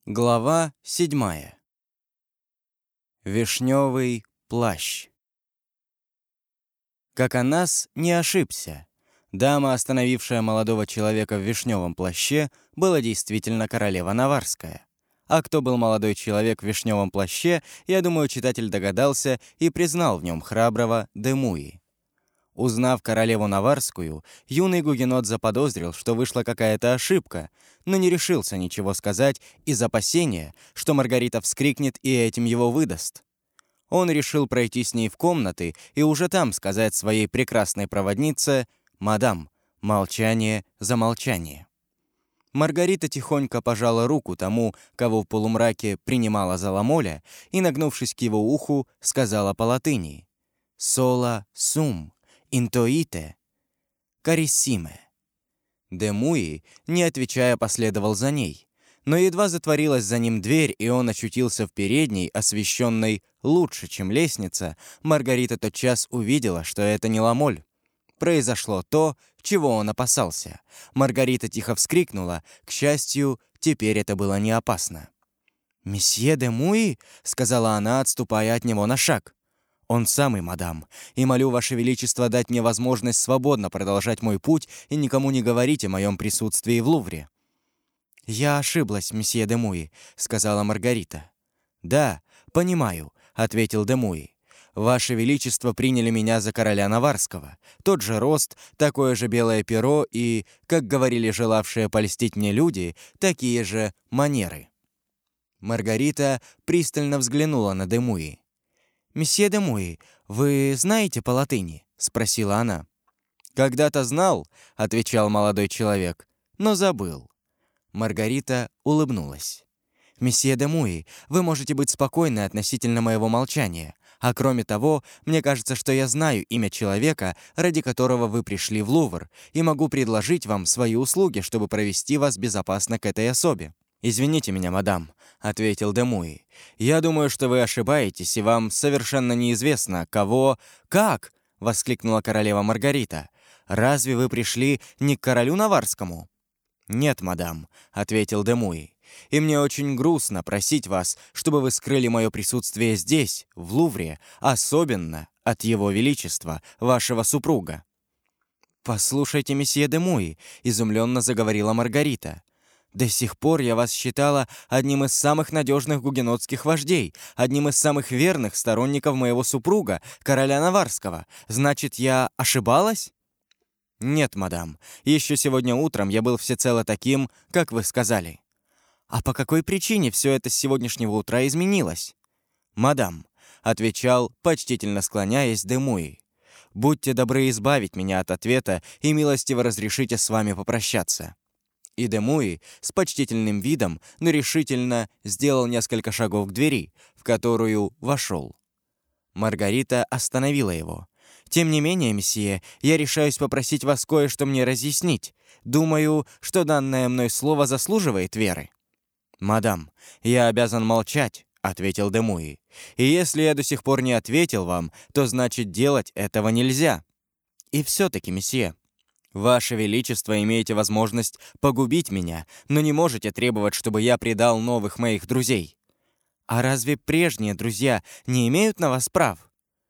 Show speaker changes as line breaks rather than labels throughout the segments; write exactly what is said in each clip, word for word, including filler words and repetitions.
Глава седьмая. Вишневый плащ. Каканас не ошибся. Дама, остановившая молодого человека в вишневом плаще, была действительно королева Наварская. А кто был молодой человек в вишневом плаще, я думаю, читатель догадался и признал в нем храброго Демуи. Узнав королеву Наварскую, юный гугенот заподозрил, что вышла какая-то ошибка, но не решился ничего сказать из опасения, что Маргарита вскрикнет и этим его выдаст. Он решил пройти с ней в комнаты и уже там сказать своей прекрасной проводнице: «Мадам, молчание за молчание». Маргарита тихонько пожала руку тому, кого в полумраке принимала за Ламоля, и, нагнувшись к его уху, сказала по латыни: «Сола сум. Интоите, кариссиме». Демуи, не отвечая, последовал за ней. Но едва затворилась за ним дверь, и он очутился в передней, освещенной лучше, чем лестница, Маргарита тотчас увидела, что это не Ламоль. Произошло то, чего он опасался. Маргарита тихо вскрикнула. К счастью, теперь это было не опасно. «Месье Демуи», — сказала она, отступая от него на шаг. «Он самый, мадам, и молю Ваше Величество дать мне возможность свободно продолжать мой путь и никому не говорить о моем присутствии в Лувре». «Я ошиблась, месье Демуи», — сказала Маргарита. «Да, понимаю», — ответил Демуи. «Ваше Величество приняли меня за короля Наварского. Тот же рост, такое же белое перо и, как говорили желавшие польстить мне люди, такие же манеры». Маргарита пристально взглянула на Демуи. «Месье Демуи, вы знаете по латыни?» — спросила она. «Когда-то знал», — отвечал молодой человек, — «но забыл». Маргарита улыбнулась. «Месье Демуи, вы можете быть спокойны относительно моего молчания, а кроме того, мне кажется, что я знаю имя человека, ради которого вы пришли в Лувр, и могу предложить вам свои услуги, чтобы провести вас безопасно к этой особе». «Извините меня, мадам», — ответил Демуи. «Я думаю, что вы ошибаетесь, и вам совершенно неизвестно, кого...» «Как?» — воскликнула королева Маргарита. «Разве вы пришли не к королю Наварскому?» «Нет, мадам», — ответил Демуи. «И мне очень грустно просить вас, чтобы вы скрыли мое присутствие здесь, в Лувре, особенно от его величества, вашего супруга». «Послушайте, месье Демуи», — изумленно заговорила Маргарита. «До сих пор я вас считала одним из самых надежных гугенотских вождей, одним из самых верных сторонников моего супруга, короля Наварского. Значит, я ошибалась?» «Нет, мадам. Еще сегодня утром я был всецело таким, как вы сказали». «А по какой причине все это с сегодняшнего утра изменилось?» «Мадам», — отвечал, почтительно склоняясь, Демуи, «будьте добры избавить меня от ответа и милостиво разрешите с вами попрощаться». И Демуи с почтительным видом, но решительно сделал несколько шагов к двери, в которую вошел. Маргарита остановила его. «Тем не менее, месье, я решаюсь попросить вас кое-что мне разъяснить. Думаю, что данное мной слово заслуживает веры». «Мадам, я обязан молчать», — ответил Демуи. «И если я до сих пор не ответил вам, то значит делать этого нельзя. И все-таки, месье, Ваше Величество имеете возможность погубить меня, но не можете требовать, чтобы я предал новых моих друзей. А разве прежние друзья не имеют на вас прав?»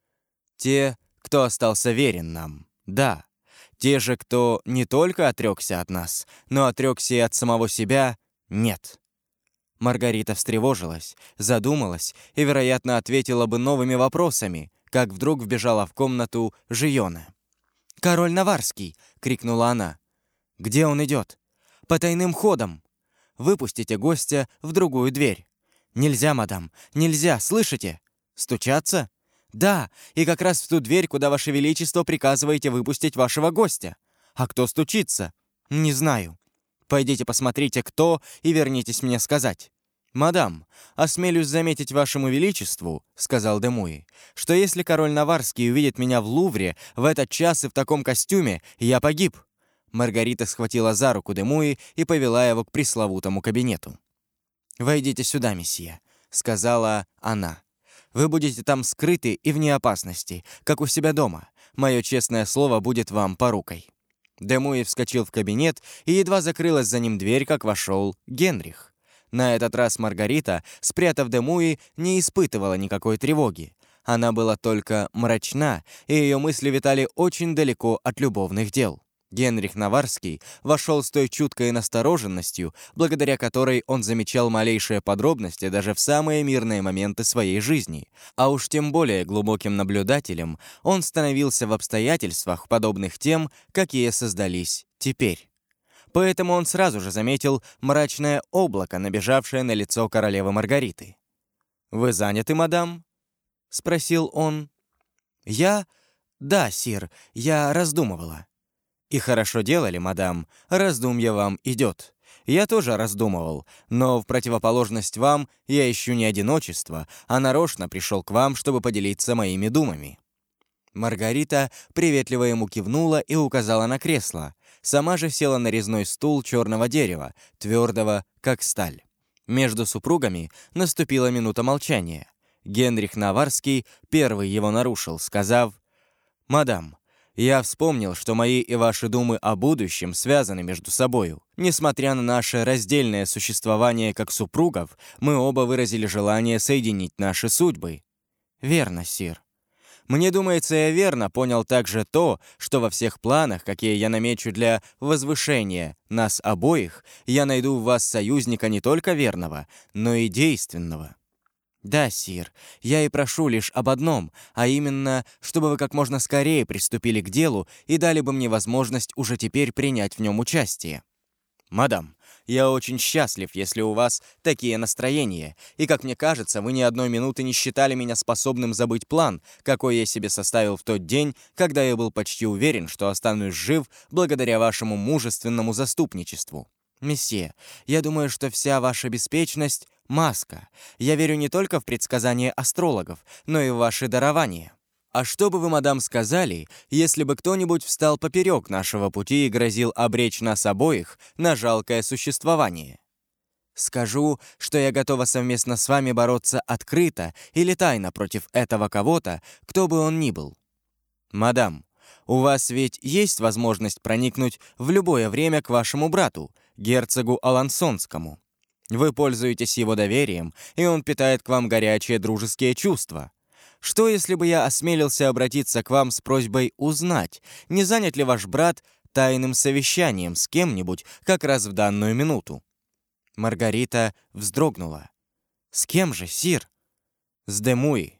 «Те, кто остался верен нам, да. Те же, кто не только отрекся от нас, но отрекся и от самого себя, нет». Маргарита встревожилась, задумалась и, вероятно, ответила бы новыми вопросами, как вдруг вбежала в комнату Жиона. «Король Наварский!» — крикнула она. «Где он идет?» «По тайным ходам!» «Выпустите гостя в другую дверь!» «Нельзя, мадам, нельзя, слышите?» «Стучаться?» «Да, и как раз в ту дверь, куда Ваше Величество приказываете выпустить вашего гостя. А кто стучится?» «Не знаю. Пойдите посмотрите, кто, и вернитесь мне сказать». «Мадам, осмелюсь заметить Вашему Величеству, — сказал Демуи, — что если король Наварский увидит меня в Лувре в этот час и в таком костюме, я погиб». Маргарита схватила за руку Демуи и повела его к пресловутому кабинету. «Войдите сюда, месье», — сказала она. «Вы будете там скрыты и вне опасности, как у себя дома. Мое честное слово будет вам порукой». Демуи вскочил в кабинет, и едва закрылась за ним дверь, как вошел Генрих. На этот раз Маргарита, спрятав Демуи, не испытывала никакой тревоги. Она была только мрачна, и ее мысли витали очень далеко от любовных дел. Генрих Наварский вошел с той чуткой настороженностью, благодаря которой он замечал малейшие подробности даже в самые мирные моменты своей жизни. А уж тем более глубоким наблюдателем он становился в обстоятельствах, подобных тем, какие создались теперь. Поэтому он сразу же заметил мрачное облако, набежавшее на лицо королевы Маргариты. «Вы заняты, мадам?» — спросил он. «Я? Да, сир, я раздумывала». «И хорошо делали, мадам, раздумье вам идет. Я тоже раздумывал, но в противоположность вам я ищу не одиночество, а нарочно пришел к вам, чтобы поделиться моими думами». Маргарита приветливо ему кивнула и указала на кресло. Сама же села на резной стул черного дерева, твердого, как сталь. Между супругами наступила минута молчания. Генрих Наварский первый его нарушил, сказав: «Мадам, я вспомнил, что мои и ваши думы о будущем связаны между собою. Несмотря на наше раздельное существование как супругов, мы оба выразили желание соединить наши судьбы». «Верно, сир. Мне думается, я верно понял также то, что во всех планах, какие я намечу для возвышения нас обоих, я найду в вас союзника не только верного, но и действенного». «Да, сир, я и прошу лишь об одном, а именно, чтобы вы как можно скорее приступили к делу и дали бы мне возможность уже теперь принять в нем участие». «Мадам, я очень счастлив, если у вас такие настроения, и, как мне кажется, вы ни одной минуты не считали меня способным забыть план, какой я себе составил в тот день, когда я был почти уверен, что останусь жив благодаря вашему мужественному заступничеству. Месье, я думаю, что вся ваша беспечность — маска. Я верю не только в предсказания астрологов, но и в ваши дарования. А что бы вы, мадам, сказали, если бы кто-нибудь встал поперек нашего пути и грозил обречь нас обоих на жалкое существование? Скажу, что я готова совместно с вами бороться открыто или тайно против этого кого-то, кто бы он ни был. Мадам, у вас ведь есть возможность проникнуть в любое время к вашему брату, герцогу Алансонскому. Вы пользуетесь его доверием, и он питает к вам горячие дружеские чувства. Что, если бы я осмелился обратиться к вам с просьбой узнать, не занят ли ваш брат тайным совещанием с кем-нибудь как раз в данную минуту?» Маргарита вздрогнула. «С кем же, сир?» «С Демуи».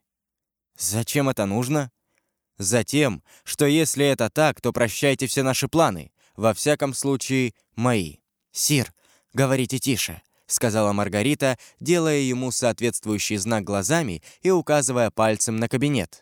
«Зачем это нужно?» «Затем, что если это так, то прощайте все наши планы, во всяком случае, мои». «Сир, говорите тише», — сказала Маргарита, делая ему соответствующий знак глазами и указывая пальцем на кабинет.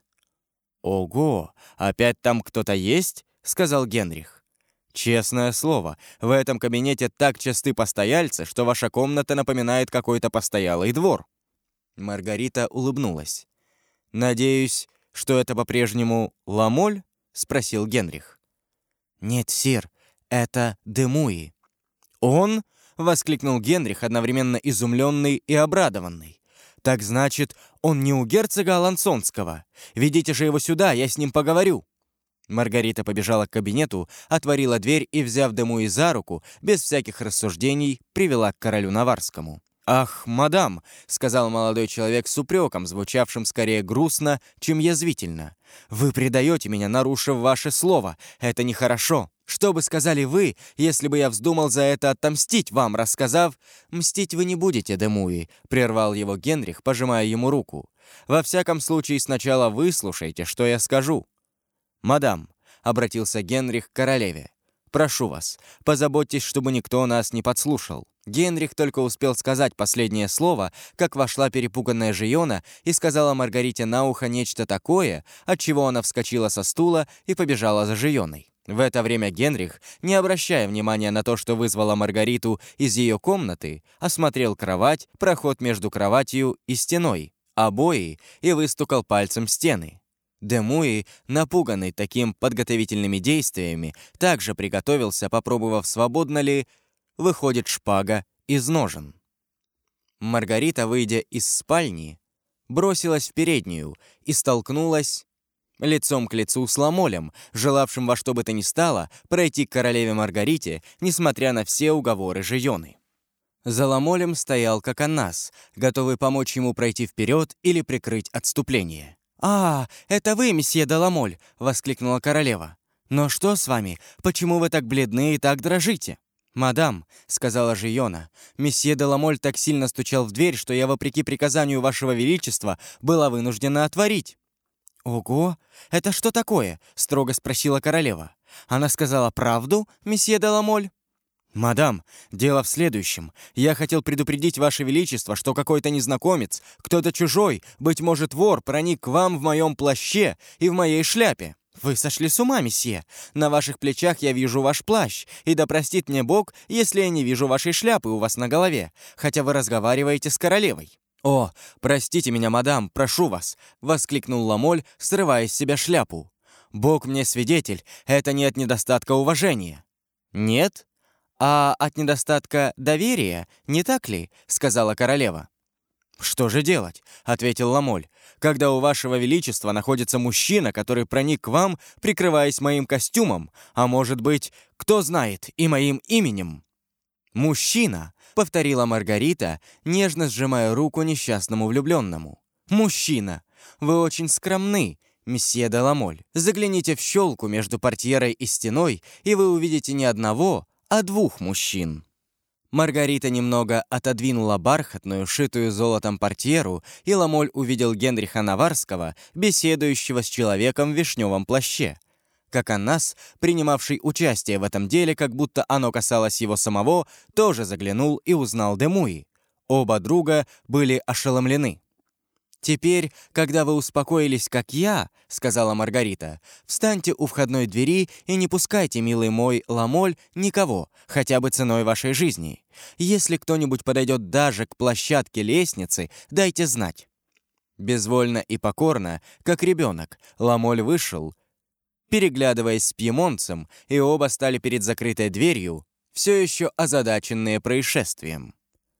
«Ого, опять там кто-то есть?» — сказал Генрих. «Честное слово, в этом кабинете так часты постояльцы, что ваша комната напоминает какой-то постоялый двор». Маргарита улыбнулась. «Надеюсь, что это по-прежнему Ламоль?» — спросил Генрих. «Нет, сир, это Демуи». «Он?» — воскликнул Генрих, одновременно изумленный и обрадованный. «Так значит, он не у герцога Алансонского? Ведите же его сюда, я с ним поговорю». Маргарита побежала к кабинету, отворила дверь и, взяв Демуи за руку, без всяких рассуждений, привела к королю Наварскому. «Ах, мадам!» — сказал молодой человек с упреком, звучавшим скорее грустно, чем язвительно. «Вы предаете меня, нарушив ваше слово. Это нехорошо. Что бы сказали вы, если бы я вздумал за это отомстить вам, рассказав...» «Мстить вы не будете, Демуи», — прервал его Генрих, пожимая ему руку. «Во всяком случае, сначала выслушайте, что я скажу». «Мадам», — обратился Генрих к королеве, — «прошу вас, позаботьтесь, чтобы никто нас не подслушал». Генрих только успел сказать последнее слово, как вошла перепуганная Жиона и сказала Маргарите на ухо нечто такое, от чего она вскочила со стула и побежала за Жионой. В это время Генрих, не обращая внимания на то, что вызвала Маргариту из ее комнаты, осмотрел кровать, проход между кроватью и стеной, обои и выстукал пальцем стены. Демуи, напуганный таким подготовительными действиями, также приготовился, попробовав, свободно ли выходит шпага из ножен. Маргарита, выйдя из спальни, бросилась в переднюю и столкнулась лицом к лицу с Ламолем, желавшим во что бы то ни стало пройти к королеве Маргарите, несмотря на все уговоры Жионы. За Ламолем стоял Коконнас, готовый помочь ему пройти вперед или прикрыть отступление. «А, это вы, месье де Ламоль!» — воскликнула королева. «Но что с вами? Почему вы так бледны и так дрожите?» «Мадам», — сказала Жийона, — «месье де Ламоль так сильно стучал в дверь, что я, вопреки приказанию вашего величества, была вынуждена отворить». «Ого! Это что такое?» — строго спросила королева. «Она сказала правду, месье де Ламоль?» «Мадам, дело в следующем. Я хотел предупредить Ваше Величество, что какой-то незнакомец, кто-то чужой, быть может вор, проник к вам в моем плаще и в моей шляпе». «Вы сошли с ума, месье! На ваших плечах я вижу ваш плащ, и да простит мне Бог, если я не вижу вашей шляпы у вас на голове, хотя вы разговариваете с королевой». «О, простите меня, мадам, прошу вас!» — воскликнул Ламоль, срывая с себя шляпу. «Бог мне свидетель, это не от недостатка уважения». «Нет? А от недостатка доверия, не так ли?» — сказала королева. «Что же делать?» — ответил Ламоль. «Когда у вашего величества находится мужчина, который проник к вам, прикрываясь моим костюмом, а может быть, кто знает, и моим именем». «Мужчина!» — повторила Маргарита, нежно сжимая руку несчастному влюбленному. «Мужчина! Вы очень скромны, месье де Ламоль. Загляните в щелку между портьерой и стеной, и вы увидите не одного, а двух мужчин». Маргарита немного отодвинула бархатную, шитую золотом портьеру, и Ламоль увидел Генриха Наварского, беседующего с человеком в вишневом плаще. Коконнас, принимавший участие в этом деле, как будто оно касалось его самого, тоже заглянул и узнал де Муи. Оба друга были ошеломлены. «Теперь, когда вы успокоились, как я, — сказала Маргарита, — встаньте у входной двери и не пускайте, милый мой Ламоль, никого, хотя бы ценой вашей жизни. Если кто-нибудь подойдет даже к площадке лестницы, дайте знать». Безвольно и покорно, как ребенок, Ламоль вышел, переглядываясь с пьемонцем, и оба стали перед закрытой дверью, все еще озадаченные происшествием.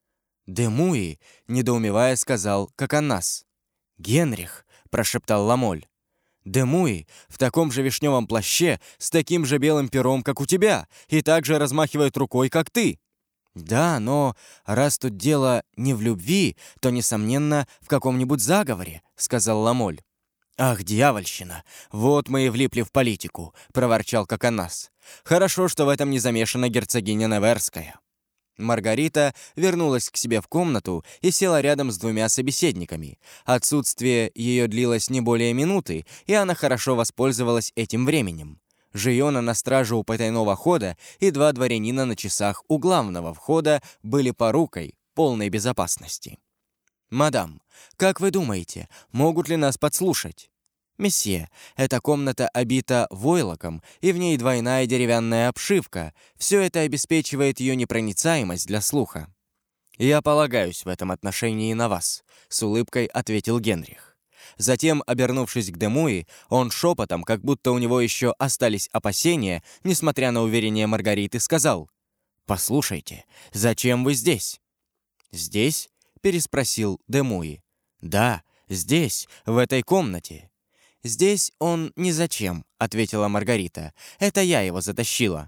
«Де Муи», — недоумевая, сказал Коконнас. «Генрих», — прошептал Ламоль. «Де Муи в таком же вишневом плаще, с таким же белым пером, как у тебя, и так же размахивает рукой, как ты». «Да, но раз тут дело не в любви, то, несомненно, в каком-нибудь заговоре», — сказал Ламоль. «Ах, дьявольщина! Вот мы и влипли в политику», — проворчал Коконнас. «Хорошо, что в этом не замешана герцогиня Неверская». Маргарита вернулась к себе в комнату и села рядом с двумя собеседниками. Отсутствие ее длилось не более минуты, и она хорошо воспользовалась этим временем. Жийона на страже у потайного хода и два дворянина на часах у главного входа были порукой полной безопасности. «Мадам, как вы думаете, могут ли нас подслушать?» «Месье, эта комната обита войлоком, и в ней двойная деревянная обшивка. Все это обеспечивает ее непроницаемость для слуха». «Я полагаюсь в этом отношении на вас», — с улыбкой ответил Генрих. Затем, обернувшись к де Муи, он шепотом, как будто у него еще остались опасения, несмотря на уверение Маргариты, сказал: «Послушайте, зачем вы здесь?» «Здесь?» — переспросил де Муи. «Да, здесь, в этой комнате». «Здесь он ни зачем», — ответила Маргарита. «Это я его затащила».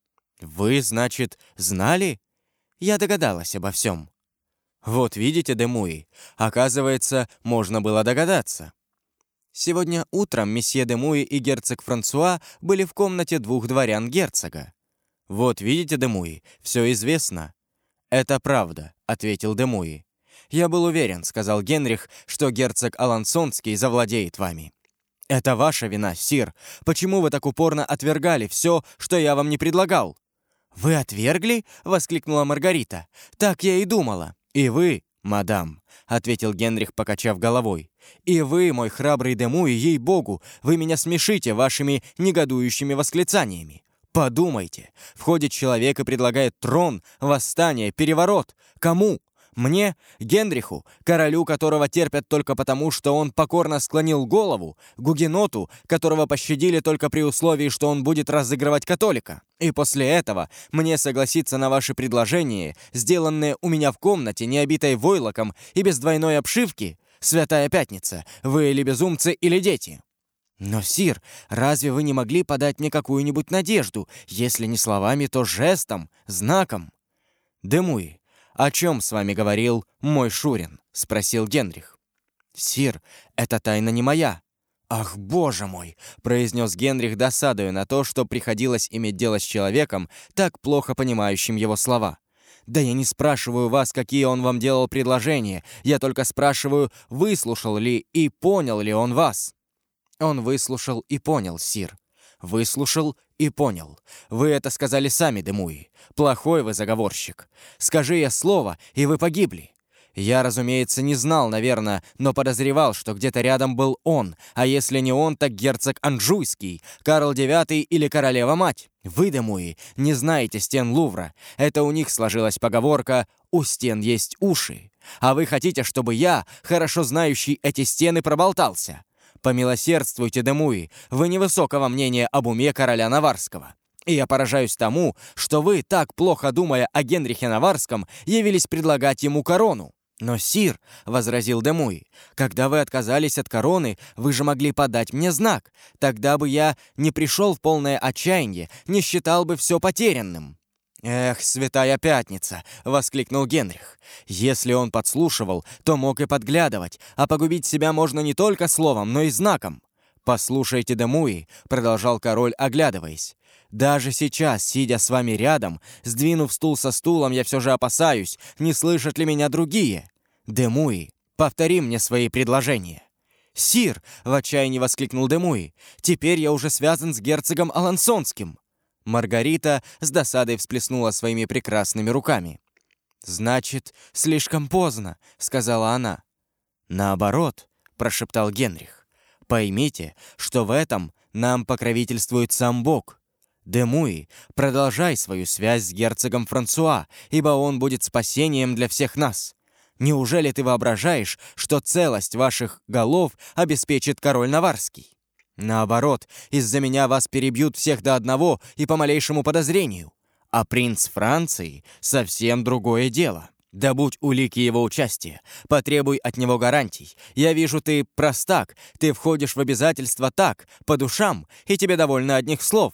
«Вы, значит, знали?» «Я догадалась обо всем». «Вот видите, де Муи, оказывается, можно было догадаться». Сегодня утром месье де Муи и герцог Франсуа были в комнате двух дворян герцога. «Вот видите, де Муи, все известно». «Это правда», — ответил де Муи. «Я был уверен», — сказал Генрих, «что герцог Алансонский завладеет вами». «Это ваша вина, сир. Почему вы так упорно отвергали все, что я вам не предлагал?» «Вы отвергли?» — воскликнула Маргарита. «Так я и думала». «И вы, мадам», — ответил Генрих, покачав головой. «И вы, мой храбрый де Муи, ей-богу, вы меня смешите вашими негодующими восклицаниями. Подумайте, входит человек и предлагает трон, восстание, переворот. Кому? Мне, Генриху, королю, которого терпят только потому, что он покорно склонил голову, гугеноту, которого пощадили только при условии, что он будет разыгрывать католика. И после этого мне согласиться на ваши предложения, сделанные у меня в комнате, не обитой войлоком и без двойной обшивки? Святая Пятница, вы или безумцы, или дети». «Но, сир, разве вы не могли подать мне какую-нибудь надежду, если не словами, то жестом, знаком?» «Де Муи, «О чем с вами говорил мой Шурин?» — спросил Генрих. «Сир, эта тайна не моя». «Ах, боже мой!» — произнес Генрих, досадуя на то, что приходилось иметь дело с человеком, так плохо понимающим его слова. «Да я не спрашиваю вас, какие он вам делал предложения. Я только спрашиваю, выслушал ли и понял ли он вас». «Он выслушал и понял, сир». «Выслушал и понял. Вы это сказали сами, Демуи. Плохой вы заговорщик. Скажи я слово, и вы погибли». Я, разумеется, не знал, наверное, но подозревал, что где-то рядом был он, а если не он, так герцог Анжуйский, Карл девятый или королева-мать. Вы, Демуи, не знаете стен Лувра. Это у них сложилась поговорка «у стен есть уши». А вы хотите, чтобы я, хорошо знающий эти стены, проболтался? Помилосердствуйте, Демуи, вы невысокого мнения об уме короля Наварского. И я поражаюсь тому, что вы, так плохо думая о Генрихе Наварском, явились предлагать ему корону. «Но, сир», — возразил Демуи, — «когда вы отказались от короны, вы же могли подать мне знак. Тогда бы я не пришел в полное отчаяние, не считал бы все потерянным». «Эх, святая пятница!» — воскликнул Генрих. «Если он подслушивал, то мог и подглядывать, а погубить себя можно не только словом, но и знаком». «Послушайте, Демуи», — продолжал король, оглядываясь, «даже сейчас, сидя с вами рядом, сдвинув стул со стулом, я все же опасаюсь, не слышат ли меня другие. Демуи, повтори мне свои предложения». «Сир!» — в отчаянии воскликнул Демуи. «Теперь я уже связан с герцогом Алансонским». Маргарита с досадой всплеснула своими прекрасными руками. «Значит, слишком поздно», — сказала она. «Наоборот», — прошептал Генрих. «Поймите, что в этом нам покровительствует сам Бог. Демуи, продолжай свою связь с герцогом Франсуа, ибо он будет спасением для всех нас. Неужели ты воображаешь, что целость ваших голов обеспечит король Наварский? Наоборот, из-за меня вас перебьют всех до одного и по малейшему подозрению. А принц Франции — совсем другое дело. Добудь улики его участия, потребуй от него гарантий. Я вижу, ты простак, ты входишь в обязательства так, по душам, и тебе довольно одних слов».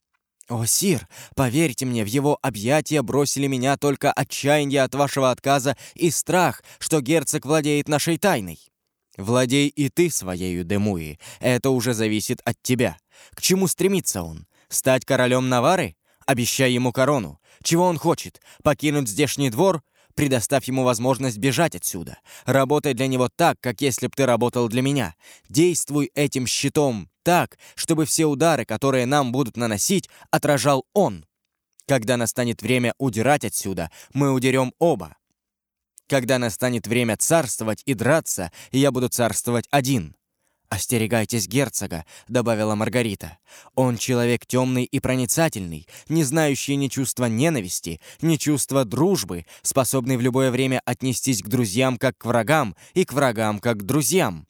«О, сир, поверьте мне, в его объятия бросили меня только отчаяние от вашего отказа и страх, что герцог владеет нашей тайной». «Владей и ты своею, Демуи, это уже зависит от тебя. К чему стремится он? Стать королем Навары? Обещай ему корону. Чего он хочет? Покинуть здешний двор? Предоставь ему возможность бежать отсюда. Работай для него так, как если б ты работал для меня. Действуй этим щитом так, чтобы все удары, которые нам будут наносить, отражал он. Когда настанет время удирать отсюда, мы удерем оба. Когда настанет время царствовать и драться, я буду царствовать один. «Остерегайтесь герцога», — добавила Маргарита. «Он человек темный и проницательный, не знающий ни чувства ненависти, ни чувства дружбы, способный в любое время отнестись к друзьям как к врагам и к врагам как к друзьям».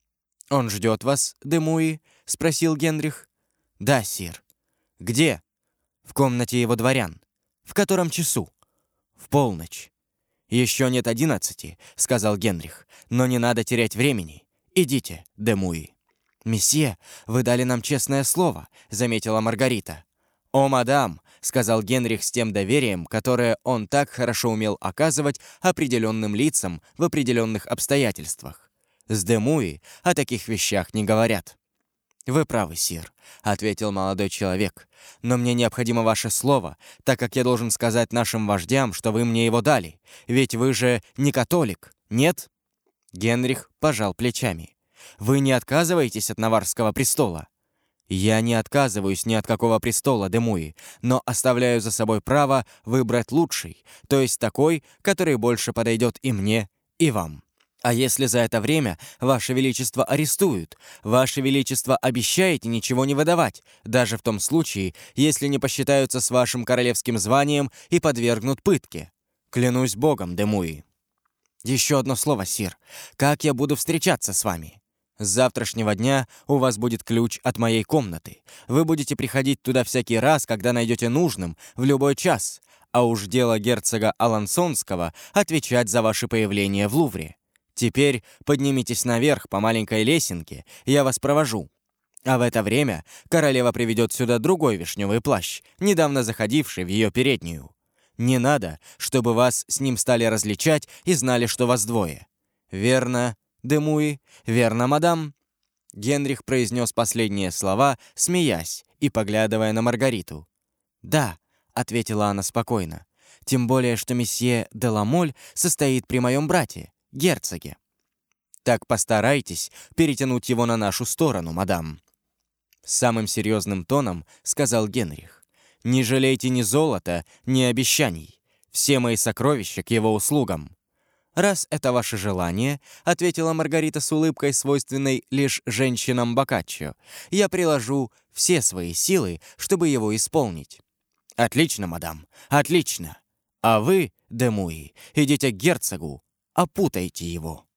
«Он ждет вас, Демуи?» — спросил Генрих. «Да, сир». «Где?» «В комнате его дворян». «В котором часу?» «В полночь». «Еще нет одиннадцати», — сказал Генрих, — «но не надо терять времени. Идите, Демуи». «Месье, вы дали нам честное слово», — заметила Маргарита. «О, мадам», — сказал Генрих с тем доверием, которое он так хорошо умел оказывать определенным лицам в определенных обстоятельствах. «С Демуи о таких вещах не говорят». «Вы правы, сир», — ответил молодой человек. «Но мне необходимо ваше слово, так как я должен сказать нашим вождям, что вы мне его дали. Ведь вы же не католик, нет?» Генрих пожал плечами. «Вы не отказываетесь от Наварского престола?» «Я не отказываюсь ни от какого престола, Демуи, но оставляю за собой право выбрать лучший, то есть такой, который больше подойдет и мне, и вам. А если за это время Ваше Величество арестуют, Ваше Величество обещаете ничего не выдавать, даже в том случае, если не посчитаются с вашим королевским званием и подвергнут пытке. Клянусь Богом, Демуи». «Еще одно слово, сир. Как я буду встречаться с вами? С завтрашнего дня у вас будет ключ от моей комнаты. Вы будете приходить туда всякий раз, когда найдете нужным, в любой час. А уж дело герцога Алансонского отвечать за ваше появление в Лувре. Теперь поднимитесь наверх по маленькой лесенке, я вас провожу. А в это время королева приведет сюда другой вишневый плащ, недавно заходивший в ее переднюю. Не надо, чтобы вас с ним стали различать и знали, что вас двое. Верно, Демуи? Верно, мадам?» Генрих произнес последние слова, смеясь и поглядывая на Маргариту. «Да», — ответила она спокойно, «тем более, что месье де Ламоль состоит при моем брате, герцоге». «Так постарайтесь перетянуть его на нашу сторону, мадам». Самым серьезным тоном сказал Генрих. «Не жалейте ни золота, ни обещаний. Все мои сокровища к его услугам». «Раз это ваше желание», — ответила Маргарита с улыбкой, свойственной лишь женщинам Боккаччо, «я приложу все свои силы, чтобы его исполнить». «Отлично, мадам, отлично. А вы, Демуи, идите к герцогу, опутайте его».